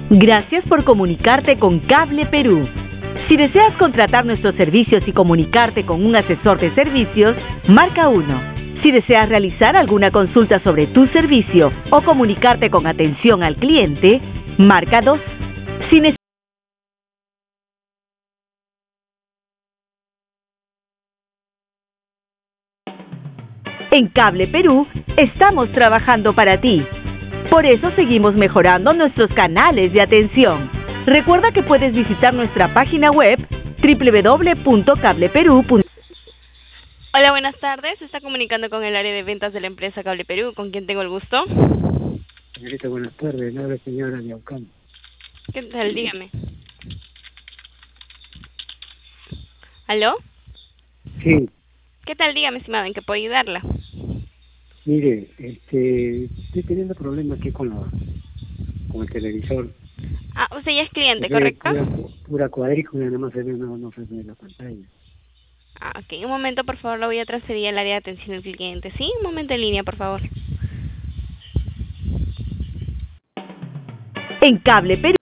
Gracias por comunicarte con Cable Perú. Si deseas contratar nuestros servicios y comunicarte con un asesor de servicios, marca 1. Si deseas realizar alguna consulta sobre tu servicio o comunicarte con atención al cliente, marca 2. Si En Cable Perú estamos trabajando para ti. Por eso seguimos mejorando nuestros canales de atención. Recuerda que puedes visitar nuestra página web www.cableperú.com. Hola, buenas tardes. Se está comunicando con el área de ventas de la empresa Cable Perú. ¿Con quién tengo el gusto? Señorita, buenas tardes. No la señora Yaucán. ¿Qué tal? Dígame. ¿Aló? Sí, ¿Qué tal? Dígame, estimado, ¿en qué puedo ayudarla? mire, estoy teniendo problemas aquí con el televisor. Ah, usted ya es cliente, Se ve ¿correcto? pura cuadrícula, nada más se ve, no se ve la pantalla. Ah, ok. Un momento, por favor, lo voy a transferir al área de atención al cliente. ¿Sí? Un momento en línea, por favor. En Cable Perú